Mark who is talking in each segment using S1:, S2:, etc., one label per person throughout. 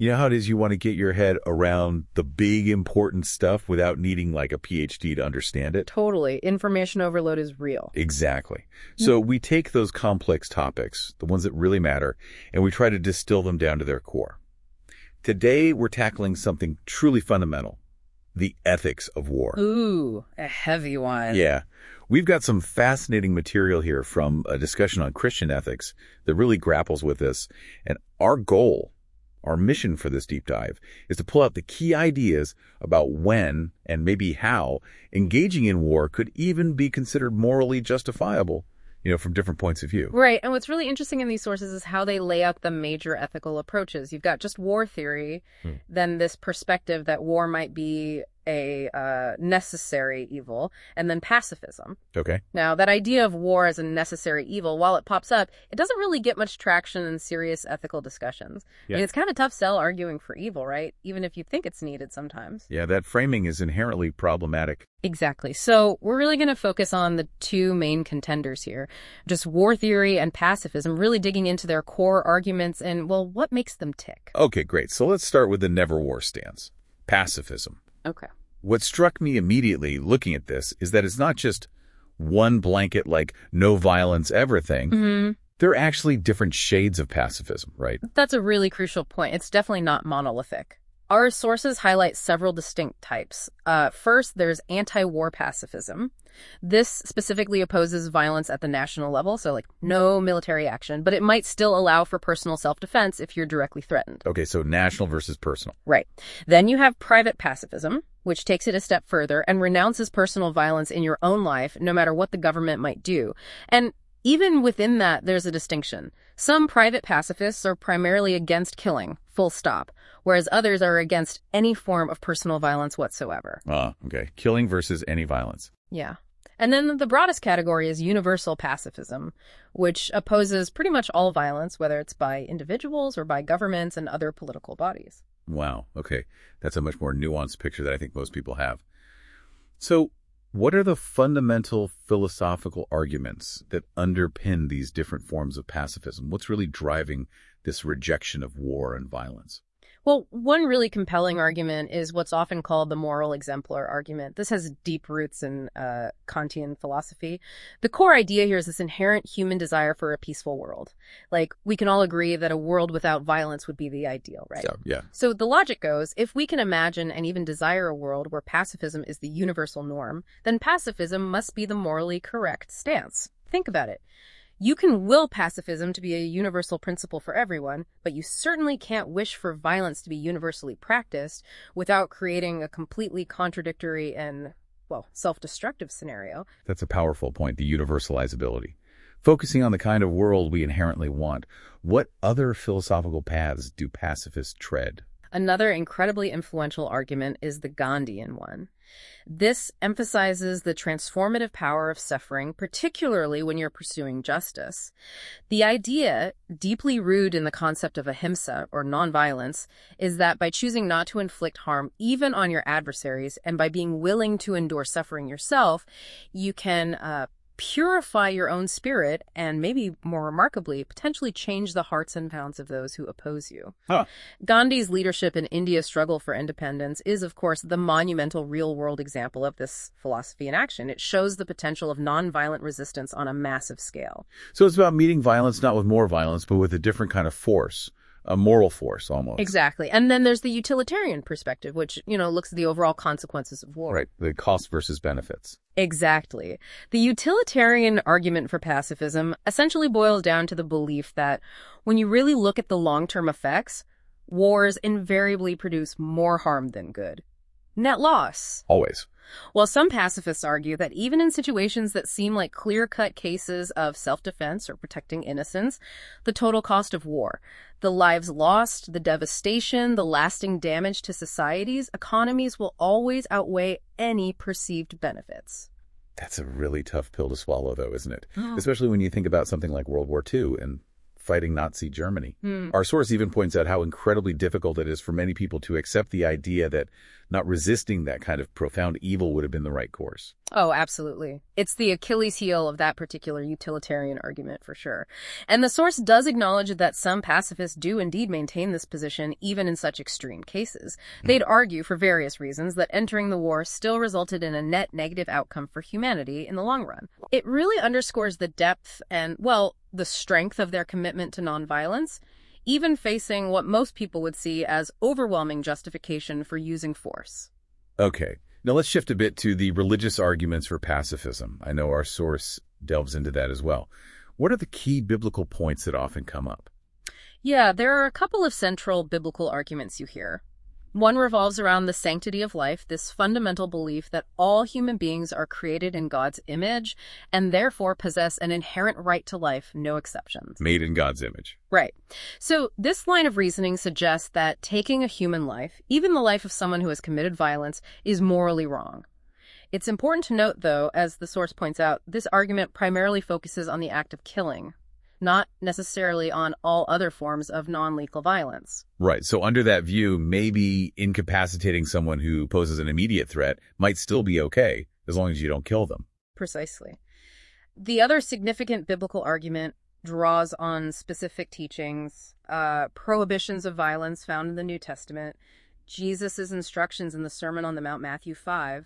S1: You know how it is you want to get your head around the big, important stuff without needing like a PhD to understand it?
S2: Totally. Information overload is real.
S1: Exactly. So we take those complex topics, the ones that really matter, and we try to distill them down to their core. Today, we're tackling something truly fundamental, the ethics of war.
S2: Ooh, a heavy one.
S1: Yeah. We've got some fascinating material here from a discussion on Christian ethics that really grapples with this. And our goal, our mission for this deep dive, is to pull out the key ideas about when and maybe how engaging in war could even be considered morally justifiable, from different points of view.
S2: Right. And what's really interesting in these sources is how they lay out the major ethical approaches. You've got just war theory, then this perspective that war might be a necessary evil, and then pacifism.
S1: Okay.
S2: Now, that idea of war as a necessary evil, while it pops up, it doesn't really get much traction in serious ethical discussions.
S1: Yeah.
S2: I mean, it's kind of a tough sell arguing for evil, right? Even if you think it's needed sometimes.
S1: Yeah, that framing is inherently problematic.
S2: Exactly. So we're really going to focus on the two main contenders here, just war theory and pacifism, really digging into their core arguments and, well, what makes them tick.
S1: Okay, great. So let's start with the never war stance, pacifism.
S2: Okay.
S1: What struck me immediately looking at this is that it's not just one blanket, like no violence ever thing.
S2: Mm-hmm.
S1: There are actually different shades of pacifism, right?
S2: That's a really crucial point. It's definitely not monolithic. Our sources highlight several distinct types. First, there's anti-war pacifism. This specifically opposes violence at the national level, so like no military action, but it might still allow for personal self-defense if you're directly threatened.
S1: Okay, so national versus personal.
S2: Right. Then you have private pacifism, which takes it a step further and renounces personal violence in your own life, no matter what the government might do. And even within that, there's a distinction. Some private pacifists are primarily against killing, full stop, whereas others are against any form of personal violence whatsoever.
S1: Okay. Killing versus any violence.
S2: Yeah. And then the broadest category is universal pacifism, which opposes pretty much all violence, whether it's by individuals or by governments and other political bodies.
S1: Wow. Okay. That's a much more nuanced picture that I think most people have. So what are the fundamental philosophical arguments that underpin these different forms of pacifism? What's really driving this rejection of war and violence?
S2: Well, one really compelling argument is what's often called the moral exemplar argument. This has deep roots in Kantian philosophy. The core idea here is this inherent human desire for a peaceful world. Like, we can all agree that a world without violence would be the ideal, right?
S1: Yeah.
S2: So the logic goes, if we can imagine and even desire a world where pacifism is the universal norm, then pacifism must be the morally correct stance. Think about it. You can will pacifism to be a universal principle for everyone, but you certainly can't wish for violence to be universally practiced without creating a completely contradictory and, well, self-destructive scenario.
S1: That's a powerful point, the universalizability. Focusing on the kind of world we inherently want, what other philosophical paths do pacifists tread?
S2: Another incredibly influential argument is the Gandhian one. This emphasizes the transformative power of suffering, particularly when you're pursuing justice. The idea, deeply rooted in the concept of ahimsa, or nonviolence, is that by choosing not to inflict harm even on your adversaries, and by being willing to endure suffering yourself, you can purify your own spirit and, maybe more remarkably, potentially change the hearts and minds of those who oppose you. Gandhi's leadership in India's struggle for independence is, of course, the monumental real-world example of this philosophy in action. It shows the potential of nonviolent resistance on a massive scale.
S1: So it's about meeting violence not with more violence, but with a different kind of force. A moral force, almost.
S2: Exactly. And then there's the utilitarian perspective, which, looks at the overall consequences of war.
S1: Right. The cost versus benefits.
S2: Exactly. The utilitarian argument for pacifism essentially boils down to the belief that when you really look at the long-term effects, wars invariably produce more harm than good. Net loss.
S1: Always.
S2: Well, some pacifists argue that even in situations that seem like clear-cut cases of self-defense or protecting innocence, the total cost of war, the lives lost, the devastation, the lasting damage to societies, economies will always outweigh any perceived benefits.
S1: That's a really tough pill to swallow, though, isn't it? Especially when you think about something like World War II and fighting Nazi Germany. Our source even points out how incredibly difficult it is for many people to accept the idea that not resisting that kind of profound evil would have been the right course.
S2: Oh, absolutely. It's the Achilles heel of that particular utilitarian argument, for sure. And the source does acknowledge that some pacifists do indeed maintain this position, even in such extreme cases. They'd argue, for various reasons, that entering the war still resulted in a net negative outcome for humanity in the long run. It really underscores the depth and, well, the strength of their commitment to nonviolence, even facing what most people would see as overwhelming justification for using force.
S1: Okay. Now let's shift a bit to the religious arguments for pacifism. I know our source delves into that as well. What are the key biblical points that often come up?
S2: Yeah, there are a couple of central biblical arguments you hear. One revolves around the sanctity of life, this fundamental belief that all human beings are created in God's image and therefore possess an inherent right to life, no exceptions.
S1: Made in God's image.
S2: Right. So this line of reasoning suggests that taking a human life, even the life of someone who has committed violence, is morally wrong. It's important to note, though, as the source points out, this argument primarily focuses on the act of killing, not necessarily on all other forms of non-lethal violence.
S1: Right. So under that view, maybe incapacitating someone who poses an immediate threat might still be okay, as long as you don't kill them.
S2: Precisely. The other significant biblical argument draws on specific teachings, prohibitions of violence found in the New Testament, Jesus' instructions in the Sermon on the Mount, Matthew 5,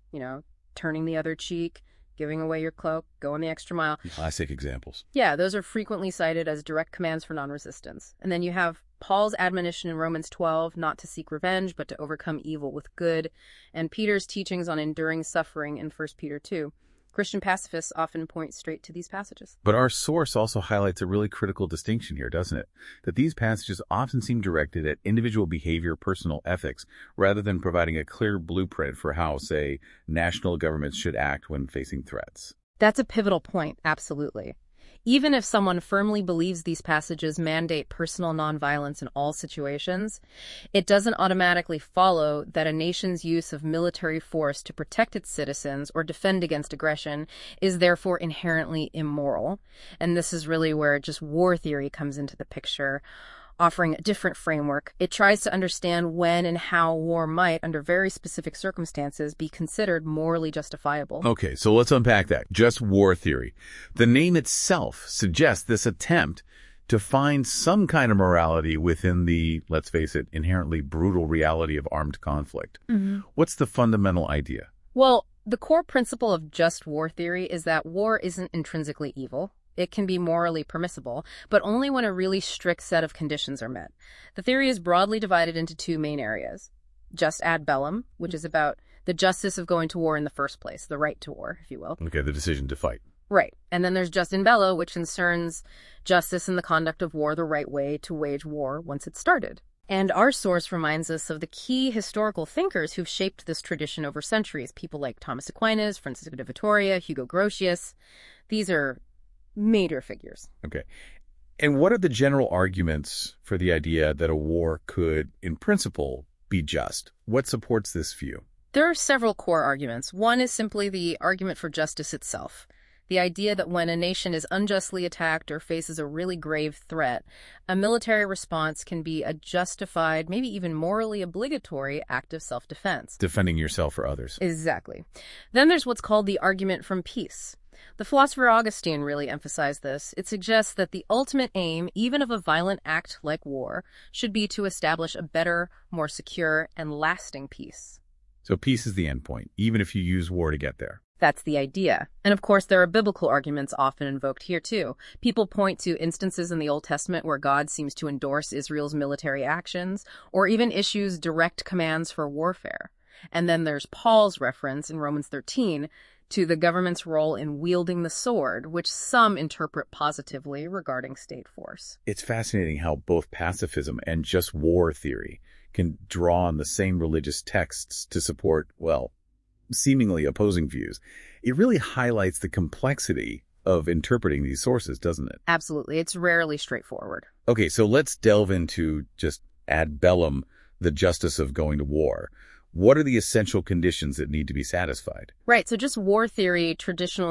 S2: turning the other cheek, giving away your cloak, going the extra mile.
S1: Classic examples.
S2: Yeah, those are frequently cited as direct commands for non-resistance. And then you have Paul's admonition in Romans 12, not to seek revenge, but to overcome evil with good, and Peter's teachings on enduring suffering in 1 Peter 2. Christian pacifists often point straight to these passages.
S1: But our source also highlights a really critical distinction here, doesn't it? That these passages often seem directed at individual behavior, personal ethics, rather than providing a clear blueprint for how, say, national governments should act when facing threats.
S2: That's a pivotal point, absolutely. Even if someone firmly believes these passages mandate personal nonviolence in all situations, it doesn't automatically follow that a nation's use of military force to protect its citizens or defend against aggression is therefore inherently immoral. And this is really where just war theory comes into the picture, offering a different framework. It tries to understand when and how war might, under very specific circumstances, be considered morally justifiable.
S1: Okay, so let's unpack that. Just war theory. The name itself suggests this attempt to find some kind of morality within the, let's face it, inherently brutal reality of armed conflict. What's the fundamental idea?
S2: Well, the core principle of just war theory is that war isn't intrinsically evil. It can be morally permissible, but only when a really strict set of conditions are met. The theory is broadly divided into two main areas. Just ad bellum, which is about the justice of going to war in the first place, the right to war, if you will.
S1: Okay, the decision to fight.
S2: Right. And then there's just in bello, which concerns justice in the conduct of war, the right way to wage war once it's started. And our source reminds us of the key historical thinkers who've shaped this tradition over centuries, people like Thomas Aquinas, Francisco de Vitoria, Hugo Grotius. These are major figures.
S1: Okay. And what are the general arguments for the idea that a war could, in principle, be just? What supports this view?
S2: There are several core arguments. One is simply the argument for justice itself. The idea that when a nation is unjustly attacked or faces a really grave threat, a military response can be a justified, maybe even morally obligatory act of self-defense.
S1: Defending yourself or others.
S2: Exactly. Then there's what's called the argument from peace. The philosopher Augustine really emphasized this. It suggests that the ultimate aim, even of a violent act like war, should be to establish a better, more secure, and lasting peace.
S1: So peace is the end point, even if you use war to get there.
S2: That's the idea. And of course, there are biblical arguments often invoked here too. People point to instances in the Old Testament where God seems to endorse Israel's military actions, or even issues direct commands for warfare. And then there's Paul's reference in Romans 13 to the government's role in wielding the sword, which some interpret positively regarding state force.
S1: It's fascinating how both pacifism and just war theory can draw on the same religious texts to support, well, seemingly opposing views. It really highlights the complexity of interpreting these sources, doesn't it?
S2: Absolutely. It's rarely straightforward.
S1: Okay, so let's delve into just ad bellum, the justice of going to war. What are the essential conditions that need to be satisfied?
S2: Right. So just war theory traditionally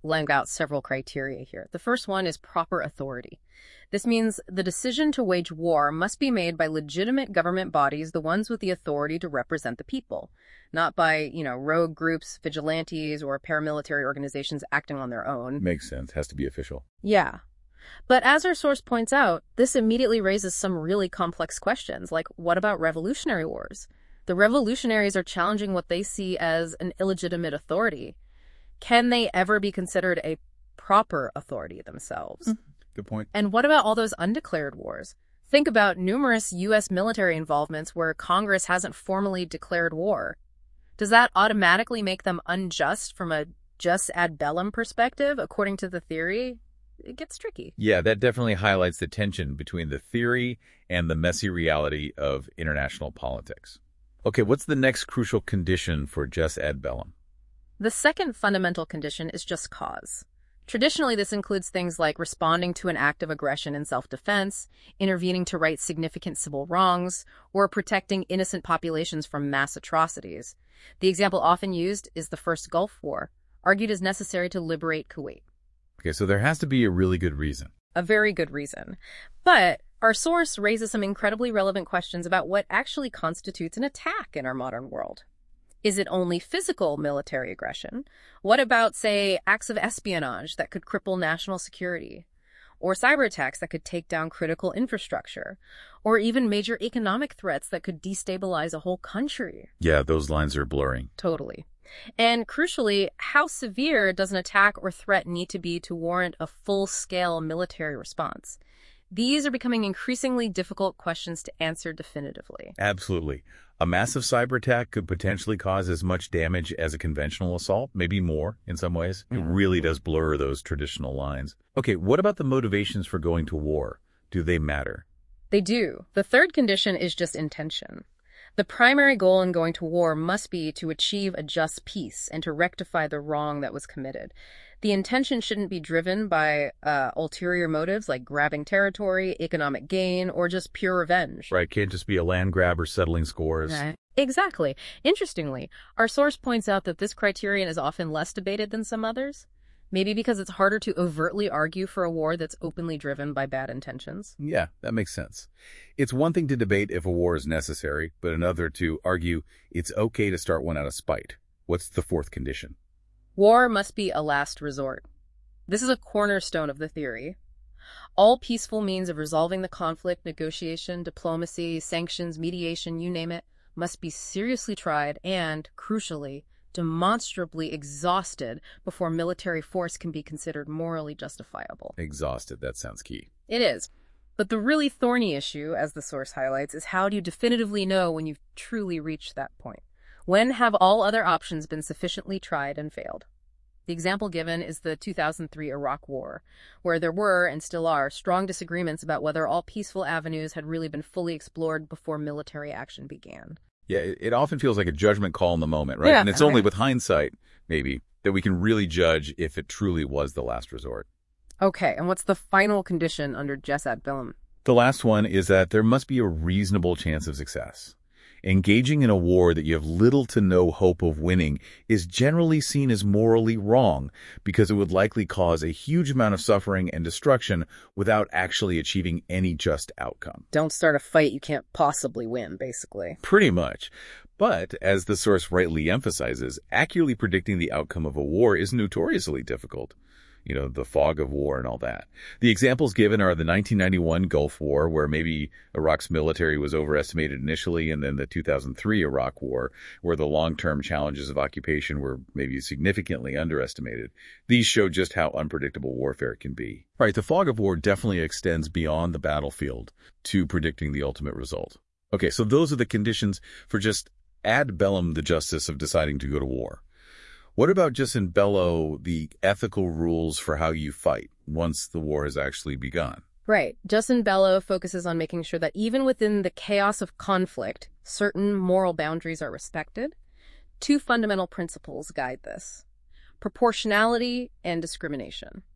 S2: laying out several criteria here. The first one is proper authority. This means the decision to wage war must be made by legitimate government bodies, the ones with the authority to represent the people, not by, rogue groups, vigilantes, or paramilitary organizations acting on their own.
S1: Makes sense. Has to be official.
S2: Yeah. But as our source points out, this immediately raises some really complex questions, like what about revolutionary wars? The revolutionaries are challenging what they see as an illegitimate authority. Can they ever be considered a proper authority themselves?
S1: Good point.
S2: And what about all those undeclared wars? Think about numerous U.S. military involvements where Congress hasn't formally declared war. Does that automatically make them unjust from a jus ad bellum perspective, according to the theory? It gets tricky.
S1: Yeah, that definitely highlights the tension between the theory and the messy reality of international politics. Okay, what's the next crucial condition for jus ad bellum?
S2: The second fundamental condition is just cause. Traditionally, this includes things like responding to an act of aggression in self-defense, intervening to right significant civil wrongs, or protecting innocent populations from mass atrocities. The example often used is the First Gulf War, argued as necessary to liberate Kuwait.
S1: Okay, so there has to be a really good reason.
S2: A very good reason. But our source raises some incredibly relevant questions about what actually constitutes an attack in our modern world. Is it only physical military aggression? What about, say, acts of espionage that could cripple national security? Or cyber attacks that could take down critical infrastructure? Or even major economic threats that could destabilize a whole country?
S1: Yeah, those lines are blurring.
S2: Totally. And crucially, how severe does an attack or threat need to be to warrant a full-scale military response? These are becoming increasingly difficult questions to answer definitively.
S1: Absolutely. A massive cyber attack could potentially cause as much damage as a conventional assault, maybe more in some ways. It really does blur those traditional lines. Okay, what about the motivations for going to war? Do they matter?
S2: They do. The third condition is just intention. The primary goal in going to war must be to achieve a just peace and to rectify the wrong that was committed. The intention shouldn't be driven by ulterior motives like grabbing territory, economic gain, or just pure revenge.
S1: Right, can't just be a land grab or settling scores.
S2: Right. Exactly. Interestingly, our source points out that this criterion is often less debated than some others. Maybe because it's harder to overtly argue for a war that's openly driven by bad intentions.
S1: Yeah, that makes sense. It's one thing to debate if a war is necessary, but another to argue it's okay to start one out of spite. What's the fourth condition?
S2: War must be a last resort. This is a cornerstone of the theory. All peaceful means of resolving the conflict, negotiation, diplomacy, sanctions, mediation, you name it, must be seriously tried and, crucially, demonstrably exhausted before military force can be considered morally justifiable.
S1: Exhausted, that sounds key.
S2: It is. But the really thorny issue, as the source highlights, is how do you definitively know when you've truly reached that point? When have all other options been sufficiently tried and failed? The example given is the 2003 Iraq War, where there were, and still are, strong disagreements about whether all peaceful avenues had really been fully explored before military action began.
S1: Yeah, it often feels like a judgment call in the moment, right?
S2: Yeah,
S1: And it's only with hindsight, maybe, that we can really judge if it truly was the last resort.
S2: Okay, and what's the final condition under jus ad bellum?
S1: The last one is that there must be a reasonable chance of success. Engaging in a war that you have little to no hope of winning is generally seen as morally wrong because it would likely cause a huge amount of suffering and destruction without actually achieving any just outcome.
S2: Don't start a fight you can't possibly win, basically.
S1: Pretty much. But, as the source rightly emphasizes, accurately predicting the outcome of a war is notoriously difficult. You know, the fog of war and all that. The examples given are the 1991 Gulf War, where maybe Iraq's military was overestimated initially, and then the 2003 Iraq War, where the long-term challenges of occupation were maybe significantly underestimated. These show just how unpredictable warfare can be. Right, the fog of war definitely extends beyond the battlefield to predicting the ultimate result. Okay, so those are the conditions for just ad bellum the justice of deciding to go to war. What about jus in bello, the ethical rules for how you fight once the war has actually begun?
S2: Right. Jus in bello focuses on making sure that even within the chaos of conflict, certain moral boundaries are respected. Two fundamental principles guide this: proportionality and discrimination.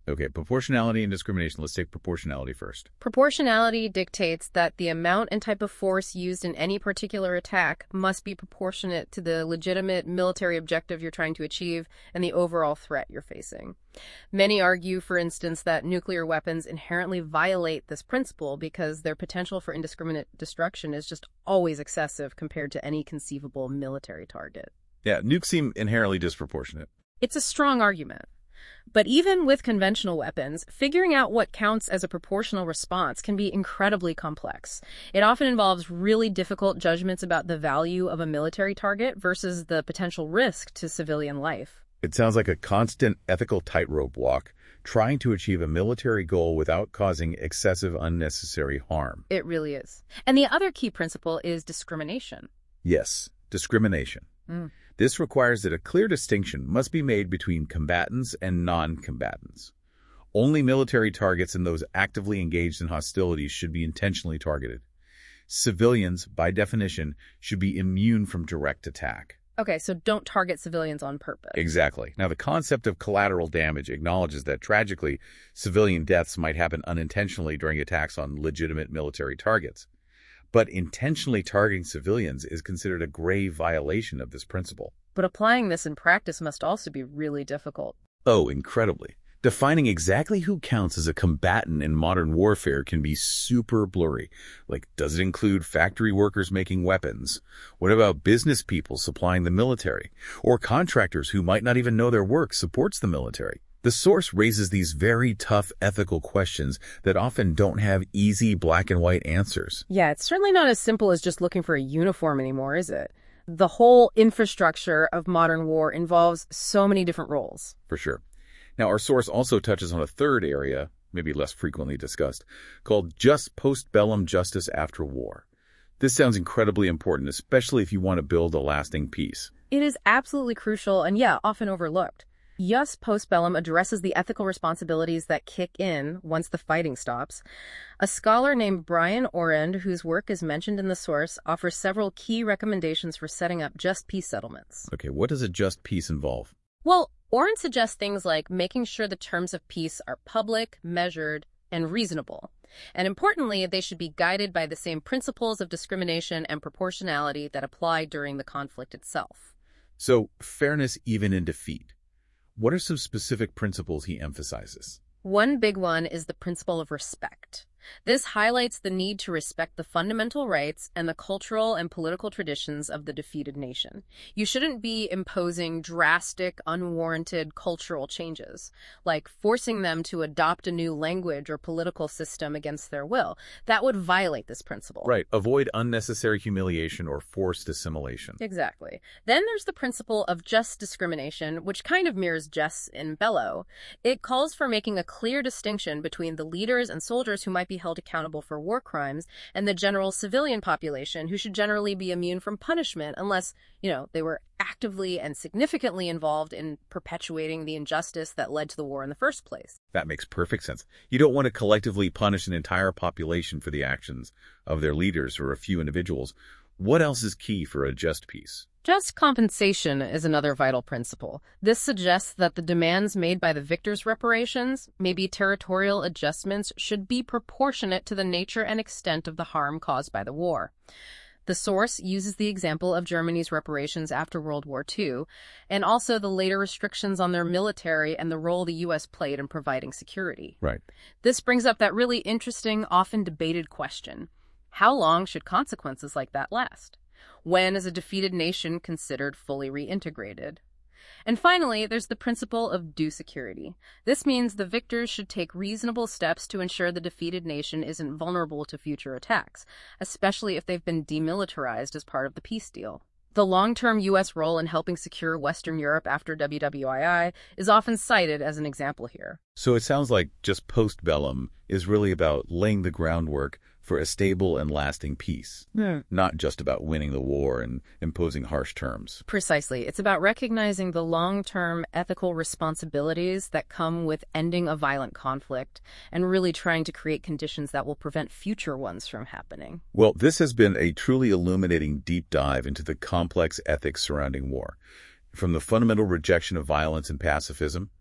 S1: Okay, proportionality and discrimination. Let's take proportionality first.
S2: Proportionality dictates that the amount and type of force used in any particular attack must be proportionate to the legitimate military objective you're trying to achieve and the overall threat you're facing. Many argue, for instance, that nuclear weapons inherently violate this principle because their potential for indiscriminate destruction is just always excessive compared to any conceivable military target.
S1: Yeah, nukes seem inherently disproportionate.
S2: It's a strong argument. But even with conventional weapons, figuring out what counts as a proportional response can be incredibly complex. It often involves really difficult judgments about the value of a military target versus the potential risk to civilian life.
S1: It sounds like a constant ethical tightrope walk, trying to achieve a military goal without causing excessive unnecessary harm.
S2: It really is. And the other key principle is discrimination.
S1: Yes, discrimination. This requires that a clear distinction must be made between combatants and non-combatants. Only military targets and those actively engaged in hostilities should be intentionally targeted. Civilians, by definition, should be immune from direct attack.
S2: Okay, so don't target civilians on purpose.
S1: Exactly. Now, the concept of collateral damage acknowledges that, tragically, civilian deaths might happen unintentionally during attacks on legitimate military targets. But intentionally targeting civilians is considered a grave violation of this principle.
S2: But applying this in practice must also be really difficult.
S1: Oh, incredibly. Defining exactly who counts as a combatant in modern warfare can be super blurry. Like, does it include factory workers making weapons? What about business people supplying the military? Or contractors who might not even know their work supports the military? The source raises these very tough ethical questions that often don't have easy black and white answers.
S2: Yeah, it's certainly not as simple as just looking for a uniform anymore, is it? The whole infrastructure of modern war involves so many different roles.
S1: For sure. Now, our source also touches on a third area, maybe less frequently discussed, called just postbellum justice after war. This sounds incredibly important, especially if you want to build a lasting peace.
S2: It is absolutely crucial and, often overlooked. Jus Postbellum addresses the ethical responsibilities that kick in once the fighting stops. A scholar named Brian Orend, whose work is mentioned in the source, offers several key recommendations for setting up just peace settlements.
S1: Okay, what does a just peace involve?
S2: Well, Orend suggests things like making sure the terms of peace are public, measured, and reasonable. And importantly, they should be guided by the same principles of discrimination and proportionality that apply during the conflict itself.
S1: So, fairness even in defeat. What are some specific principles he emphasizes?
S2: One big one is the principle of respect. This highlights the need to respect the fundamental rights and the cultural and political traditions of the defeated nation. You shouldn't be imposing drastic, unwarranted cultural changes, like forcing them to adopt a new language or political system against their will. That would violate this principle.
S1: Right. Avoid unnecessary humiliation or forced assimilation.
S2: Exactly. Then there's the principle of just discrimination, which kind of mirrors jus in bello. It calls for making a clear distinction between the leaders and soldiers who might be held accountable for war crimes and the general civilian population who should generally be immune from punishment unless, they were actively and significantly involved in perpetuating the injustice that led to the war in the first place.
S1: That makes perfect sense. You don't want to collectively punish an entire population for the actions of their leaders or a few individuals. What else is key for a just peace?
S2: Just compensation is another vital principle. This suggests that the demands made by the victor's reparations, maybe territorial adjustments, should be proportionate to the nature and extent of the harm caused by the war. The source uses the example of Germany's reparations after World War II, and also the later restrictions on their military and the role the U.S. played in providing security.
S1: Right.
S2: This brings up that really interesting, often debated question. How long should consequences like that last? When is a defeated nation considered fully reintegrated? And finally, there's the principle of due security. This means the victors should take reasonable steps to ensure the defeated nation isn't vulnerable to future attacks, especially if they've been demilitarized as part of the peace deal. The long-term U.S. role in helping secure Western Europe after WWII is often cited as an example here.
S1: So it sounds like just postbellum is really about laying the groundwork for a stable and lasting peace, not just about winning the war and imposing harsh terms.
S2: Precisely. It's about recognizing the long-term ethical responsibilities that come with ending a violent conflict and really trying to create conditions that will prevent future ones from happening.
S1: Well, this has been a truly illuminating deep dive into the complex ethics surrounding war. From the fundamental rejection of violence and pacifism,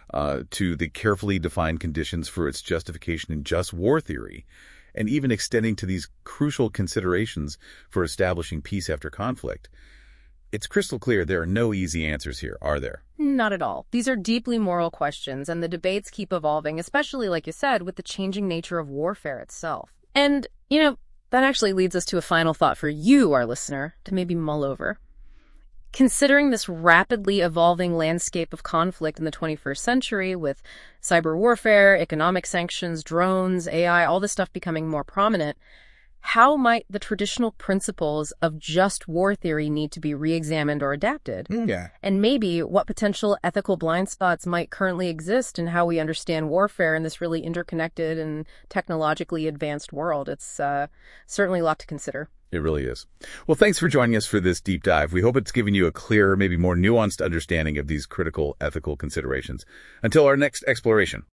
S1: to the carefully defined conditions for its justification in just war theory, and even extending to these crucial considerations for establishing peace after conflict. It's crystal clear there are no easy answers here, are there?
S2: Not at all. These are deeply moral questions, and the debates keep evolving, especially, like you said, with the changing nature of warfare itself. And, that actually leads us to a final thought for you, our listener, to maybe mull over. Considering this rapidly evolving landscape of conflict in the 21st century with cyber warfare, economic sanctions, drones, AI, all this stuff becoming more prominent, how might the traditional principles of just war theory need to be re-examined or adapted?
S3: Yeah.
S2: And maybe what potential ethical blind spots might currently exist in how we understand warfare in this really interconnected and technologically advanced world? It's certainly a lot to consider.
S1: It really is. Well, thanks for joining us for this deep dive. We hope it's given you a clearer, maybe more nuanced understanding of these critical ethical considerations. Until our next exploration.